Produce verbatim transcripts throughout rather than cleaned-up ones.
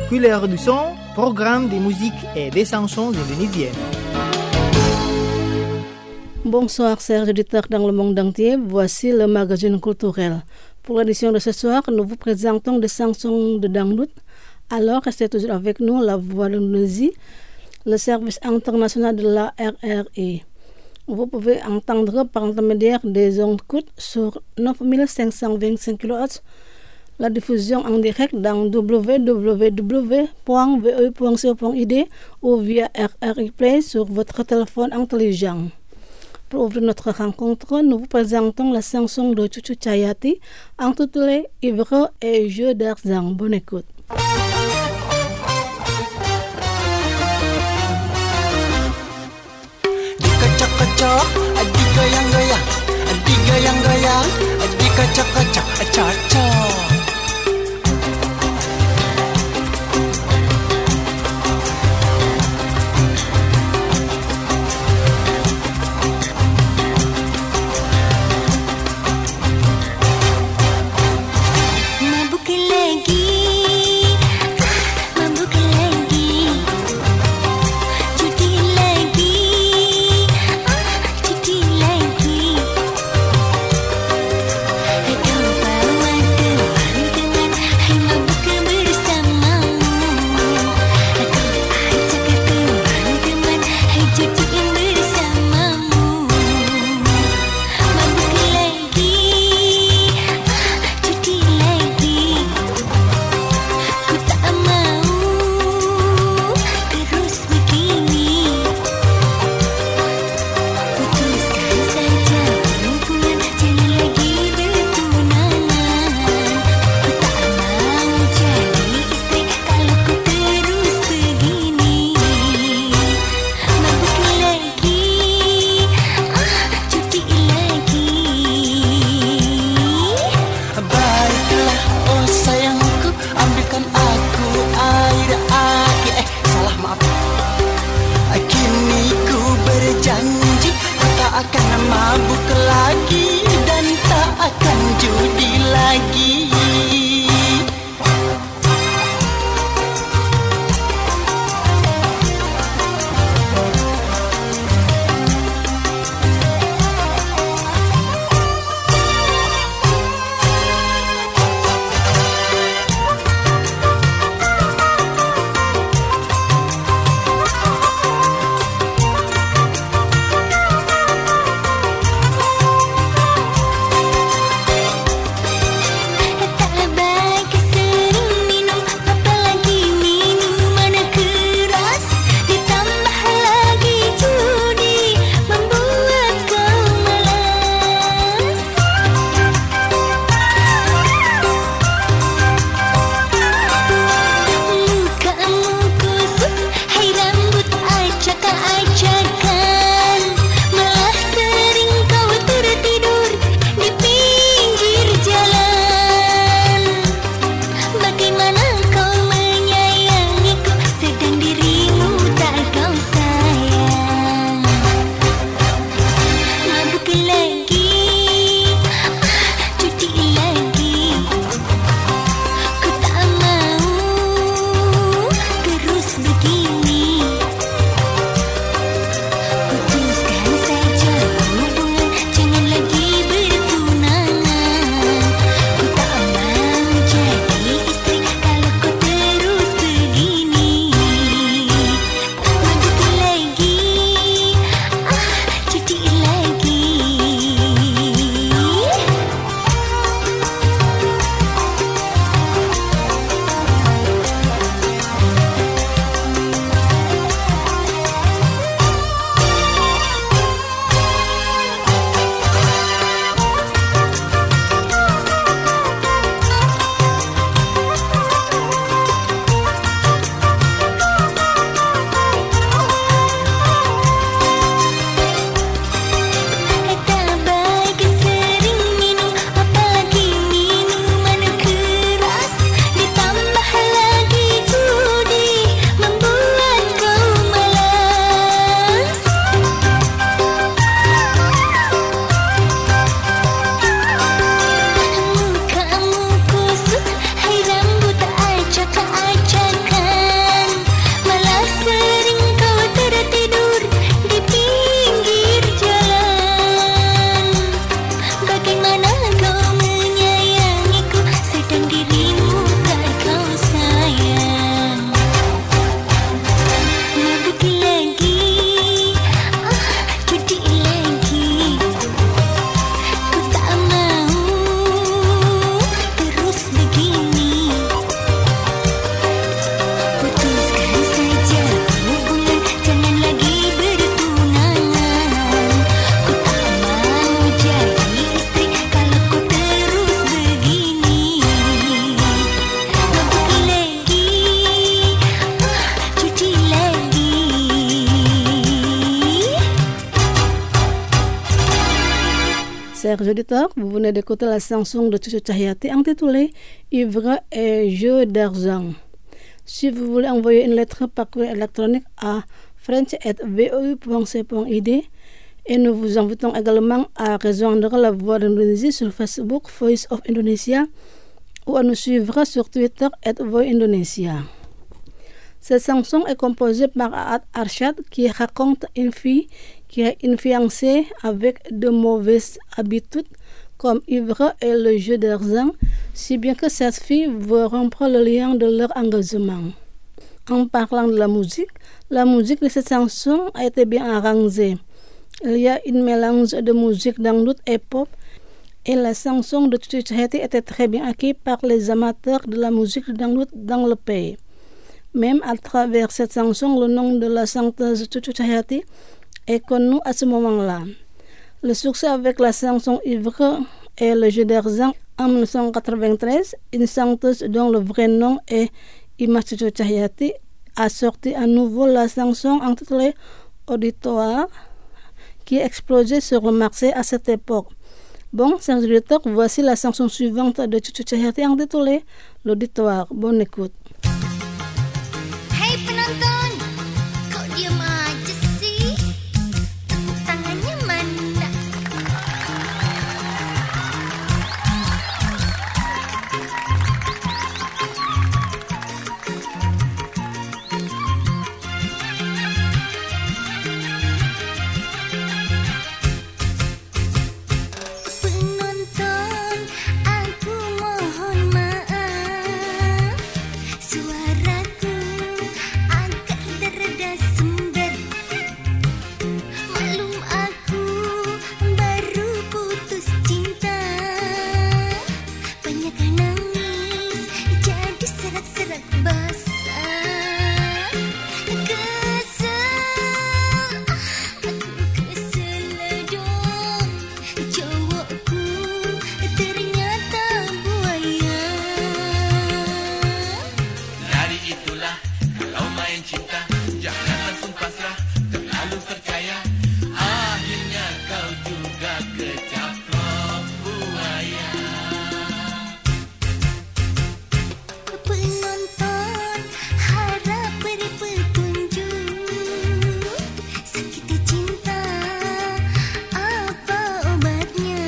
Couleur du son, programme de musique et des chansons indonésiennes. Bonsoir chers auditeurs dans le monde entier, voici le magazine culturel. Pour l'édition de ce soir, nous vous présentons des chansons de dangdut. Alors restez toujours avec nous, la voix de l'Indonésie, le service international de la R R I. Vous pouvez entendre par l'intermédiaire des ondes courtes sur neuf mille cinq cent vingt-cinq kilohertz, la diffusion en direct dans w w w point v o point co point i d ou via R R I Play sur votre téléphone intelligent. Pour ouvrir notre rencontre, nous vous présentons la chanson de Cucu Cahyati intitulée Ibro et Jeu d'argent. Bonne écoute. Dikacak-kacak, digoyang-goyang, digoyang-goyang, dikacak-kacak, acak-acak. Kau bawa chers auditeurs, vous venez d'écouter la chanson de Chuchu Cahyati intitulée Ivre et jeu d'argent. Si vous voulez envoyer une lettre par courrier électronique à french arobase v o u point c point i d et nous vous invitons également à rejoindre la Voix d'Indonésie sur Facebook Voice of Indonesia ou à nous suivre sur Twitter arobase voix indonesia. Cette chanson est composée par Aad Arsyad qui raconte une fille qui est une fiancée avec de mauvaises habitudes comme ivre et le jeu d'argent, si bien que cette fille veut rompre le lien de leur engagement. En parlant de la musique, la musique de cette chanson a été bien arrangée. Il y a une mélange de musique dangdut et pop, et la chanson de Chuchu Cahyati était très bien accueillie par les amateurs de la musique dangdut dans le pays. Même à travers cette chanson, le nom de la chanteuse Chuchu Cahyati est connu à ce moment-là. Le succès avec la chanson Ivre et le jeu d'argent en dix-neuf cent quatre-vingt-treize, une chanteuse dont le vrai nom est Ima Chuchu Cahyati a sorti à nouveau la chanson intitulée Auditoire qui explosait sur le marché à cette époque. Bon, chers auditeurs, voici la chanson suivante de Chuchu Cahyati intitulée L'Auditoire. Bonne écoute. Hey penonton, kok diam aja sih? Tepuk tangannya mana? Penonton, aku mohon maaf. Suaraku agak terada sumber. Maklum aku baru putus cinta. Banyak nangis jadi serak-serak basah. Kesel, aku kesel dong. Cowokku ternyata buaya. Dari itulah kalau main cinta jangan langsung pasrah, terlalu percaya. Akhirnya kau juga kecaplok buaya. Penonton harap beri petunjuk. Sakit cinta apa obatnya?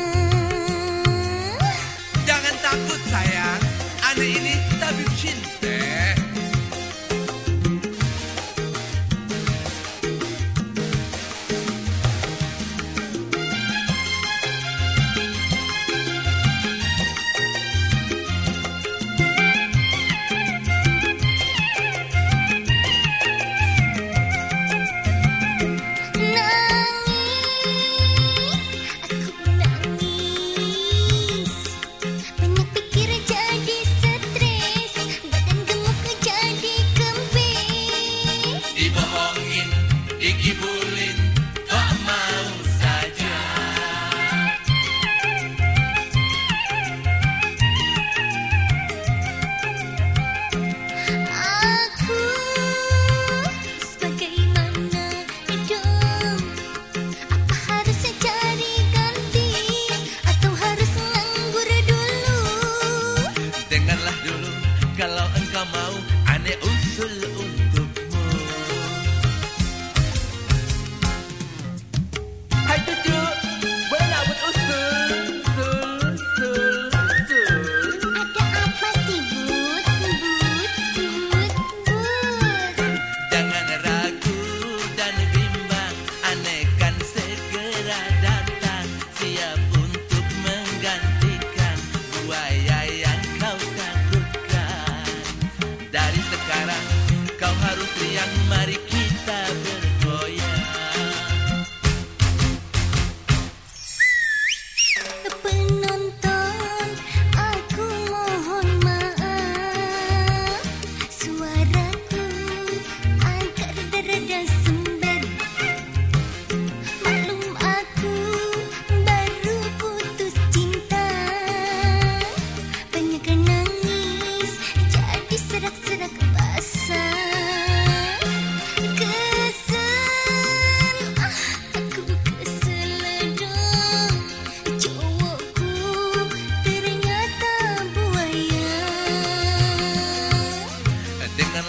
Jangan takut sayang, aneh ini tabib cinta. Nangis, aku nangis. Banyak pikir jadi stres, badan gemuk jadi kempes. Dibohongin, dikibulin, tak mau saja. Aku sebagaimana dong? Apa harus cari ganti atau harus nganggur dulu? Dengarlah dulu, kalau engkau mau, aneh usul untukmu. Hai cucu, boleh nggak buat usul? Usul, usul, usul. Ada apa sih, Bud? Bud, Bud, Bud. Jangan ragu dan bimbang, aneh kan segera datang, siap untuk menggantikan buaya yang kau takutkan. Dari sekarang kau harus riang, mari kita bergoyang. Penonton, aku mohon maaf. Suaraku agak terada sumber. Maklum aku baru putus cinta. Banyak nangis jadi serak-serak basah. Kesel,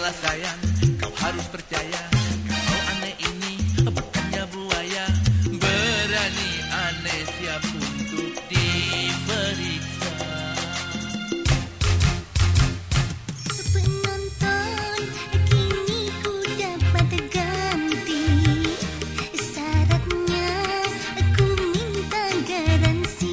Ayolah sayang, kau harus percaya, kau aneh ini bukannya buaya. Berani aneh siap untuk diperiksa. Penonton, kini ku dapat ganti. Syaratnya ku minta garansi.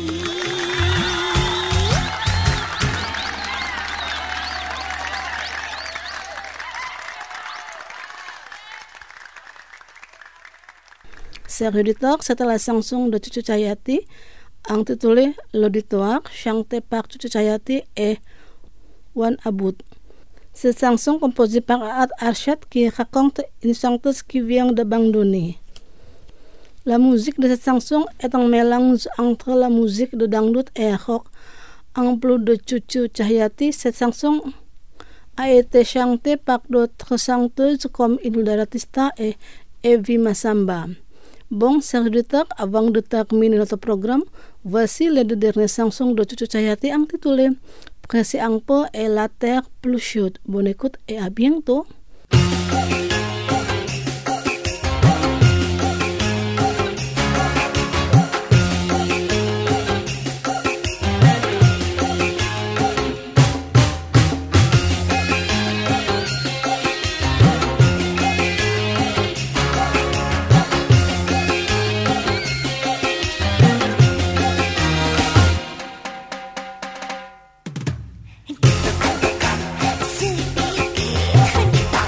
Chers auditeurs, c'était la chanson de Chuchu Chayati intitulée L'auditoire, chantée par Chuchu Chayati et Wan Aboud. Cette chanson composée par Aad Arshad qui raconte une chanteuse qui vient de Banduni. La musique de cette chanson est un mélange entre la musique de dangdut et rock. En plus de Chuchu Chayati, cette chanson a été chantée par d'autres chanteuses comme Hilda Ratista et Evi Masamba. Bon, chers auditeurs, avant de terminer notre programme, voici les deux dernières chansons de Chuchu Chayati intitulées Pressé un peu et La Terre plus chaude. Bonne écoute et à bientôt. Sedikit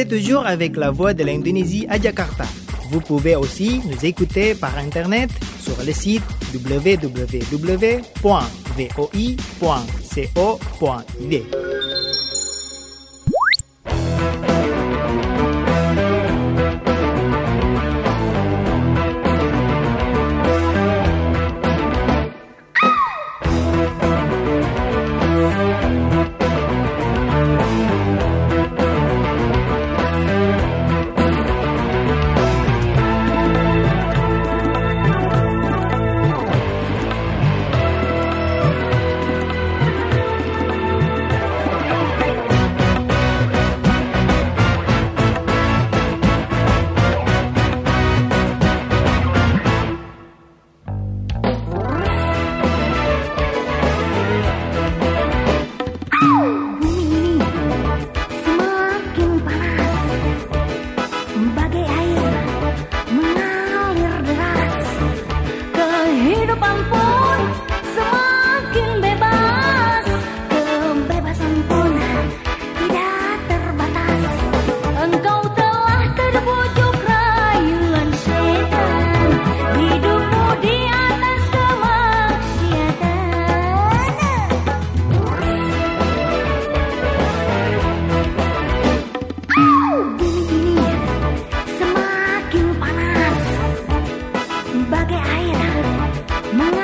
êtes toujours avec la voix de l'Indonésie à Jakarta. Vous pouvez aussi nous écouter par Internet sur le site w w w point voi point co point i d. Bagai air